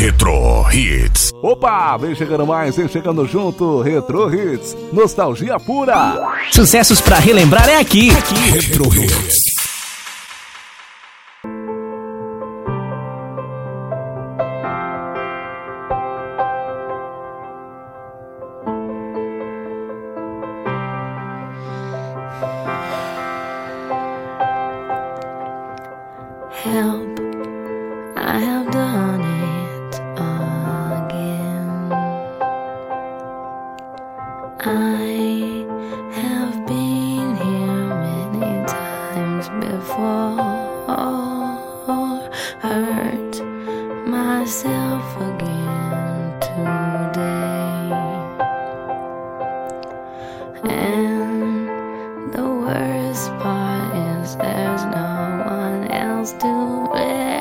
Retro Hits. Opa, vem chegando mais, vem chegando junto. Retro Hits, nostalgia pura. Sucessos pra relembrar é aqui. Retro Hits. Help, I have done it again. I have been here many times before, hurt myself again today. And the worst part is there's no one else to blame.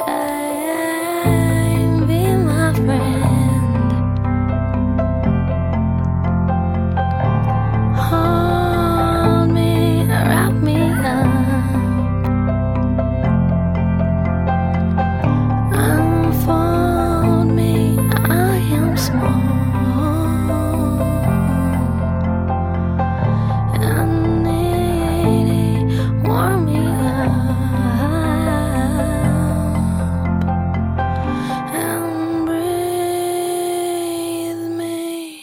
Be my friend, hold me, wrap me up, unfold me, I am small and needy, warm me up and breathe me.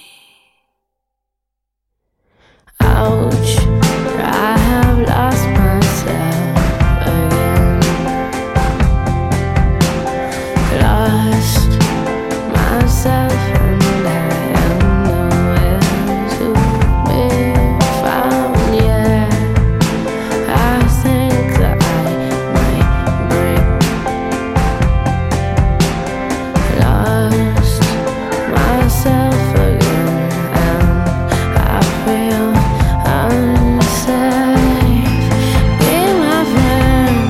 Ouch, I have lost myself again. Lost myself and I am nowhere to be found. Yeah, I think that I might break. Lost myself again and I feel unsafe. Be my friend,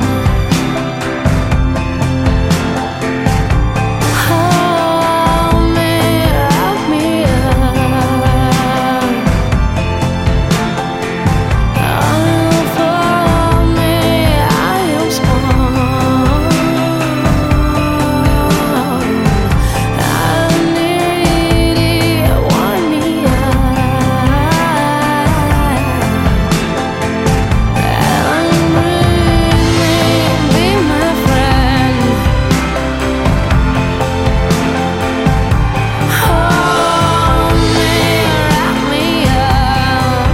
hold me, wrap me up, unfold me, I am small and needy, warm me up and breathe me. Be my friend, hold me, wrap me up,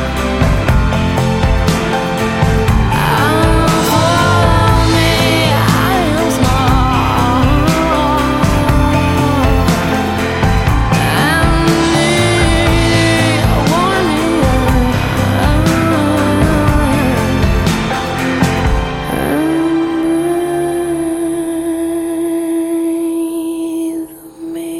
unfold me, I am small and needy, warm me up and breathe me.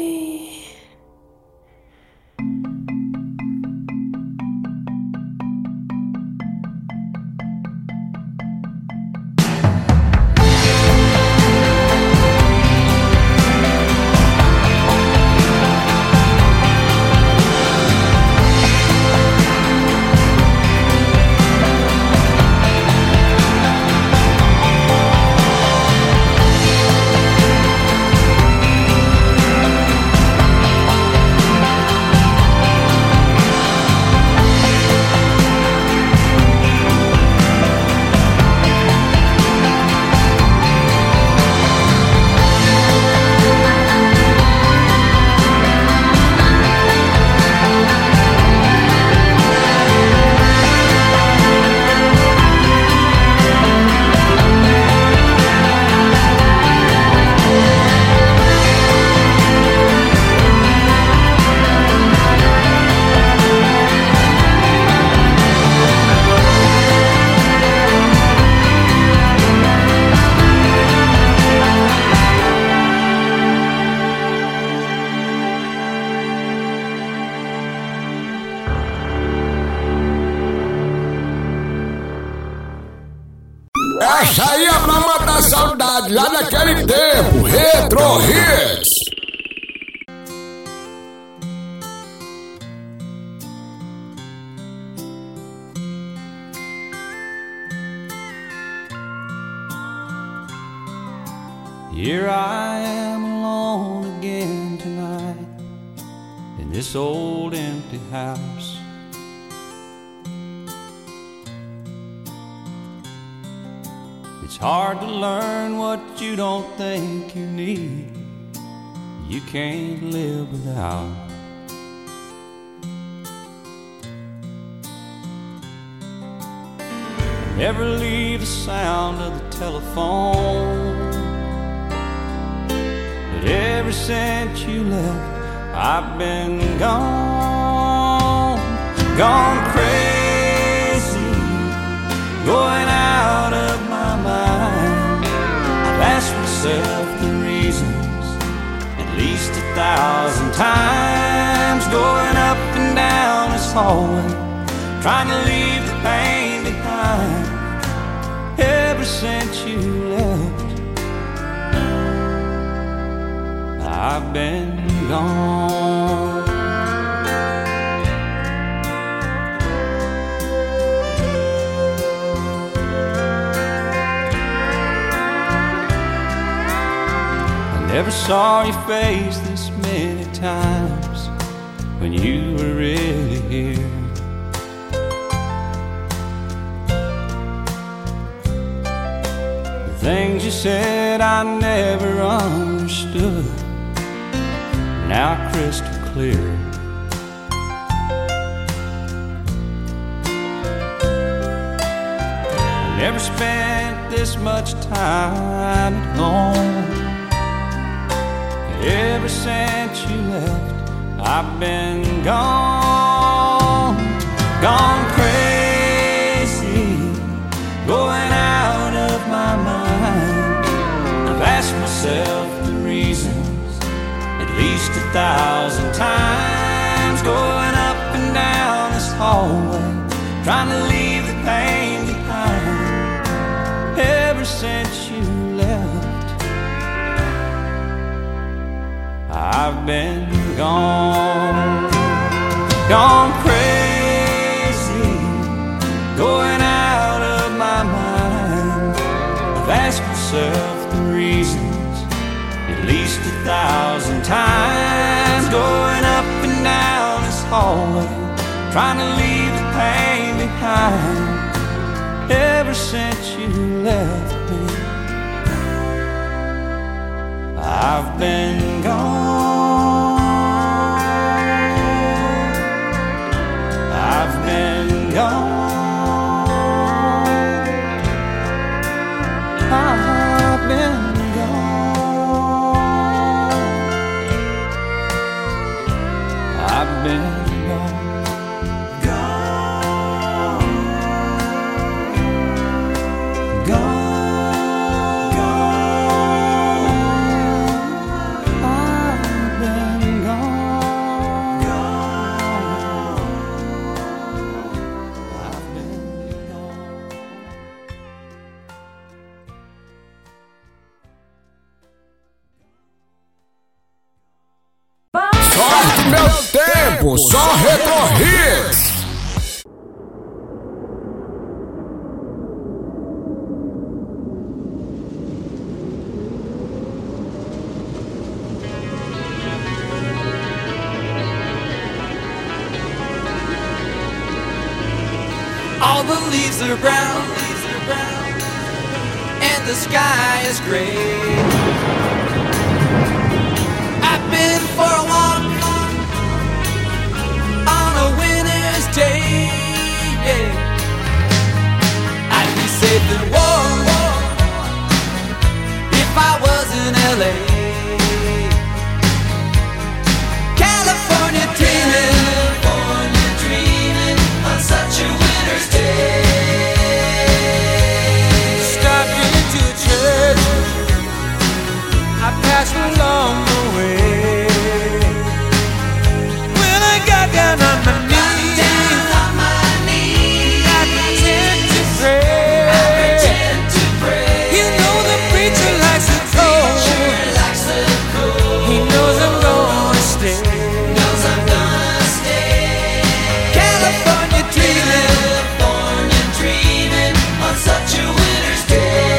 Essa aí é pra matar saudade lá daquele tempo. Retro Hits. Here I am alone this old empty house. It's hard to learn what you don't think you need, you can't live without. Never leave the sound of the telephone, but ever since you left, I've been gone, gone crazy, going out of my mind. I've asked myself the reasons at least 1,000 times, going up and down this hallway, trying to leave the pain behind. Ever since you left, I've been gone. I never saw your face this many times when you were really here. Things you said I never understood, now crystal clear. I never spent this much time at home. Ever since you left, I've been gone, gone crazy, going out of my mind. I've asked myself the reasons at least 1,000 times, going up and down this hallway, trying to leave the pain behind. Ever since you left, I've been gone, gone crazy, going out of my mind. I've asked myself the reasons at least 1,000 times, going up and down this hallway, trying to leave the pain behind. Ever since you left me, I've been gone, I've been gone, I've been gone, I've been gone, gone, gone. Sorte meu tempo, só Retro Hits. All the leaves are brown, and the sky is gray. I've been for a walk on a winter's day. I'd be safe and warm if I was in LA. California dreaming on such a winter's day. Stopped into a church, I passed along the way. When I got down on my knees, I pretend to pray. You know the preacher likes the cold. He knows I'm gonna stay. California dreaming on such a winter's day.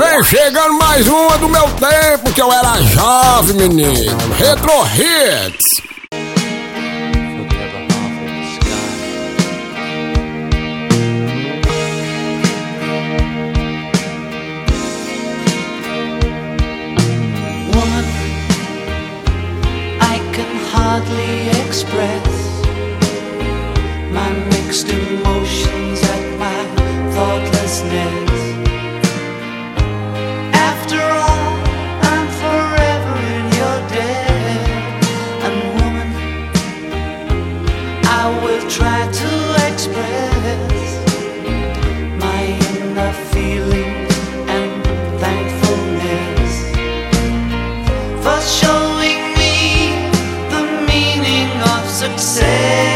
Vem chegando mais uma do meu tempo, que eu era jovem, menino. Retro Hits. Woman, I can hardly express my mixed emotions at my thoughtlessness. After all, I'm forever in your debt. And woman, I will try to express my inner feelings and thankfulness for showing me the meaning of success.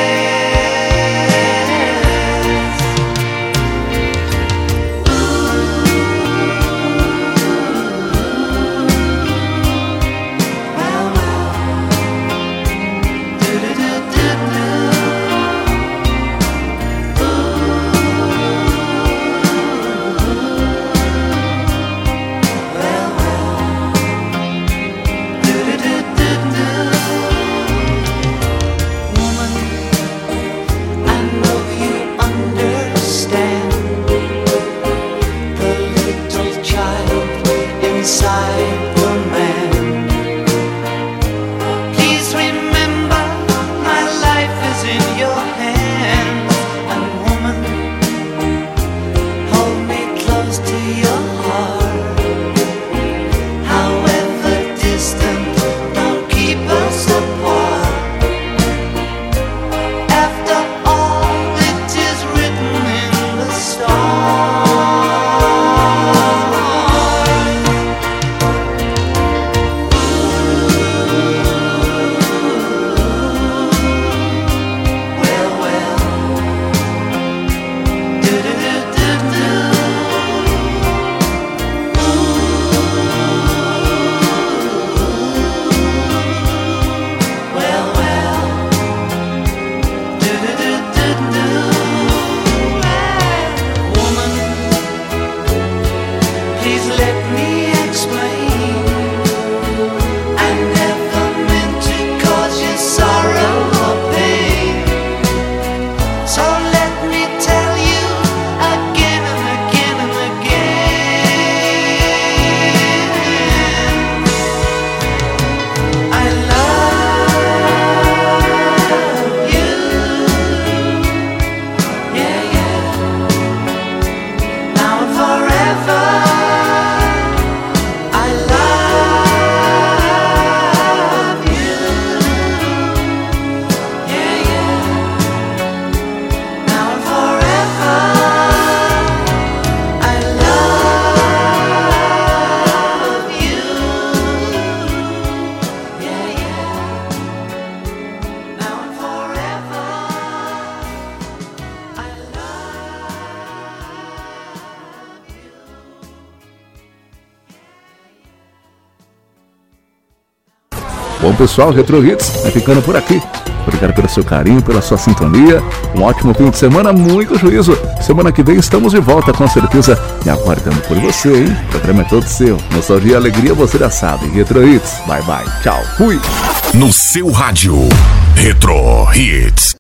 Bom, pessoal, Retro Hits vai ficando por aqui. Obrigado pelo seu carinho, pela sua sintonia. Um ótimo fim de semana, muito juízo. Semana que vem estamos de volta, com certeza. Me aguardando por você, hein? O programa é todo seu. Nostalgia e alegria, você já sabe. Retro Hits, bye bye, tchau, fui. No seu rádio, Retro Hits.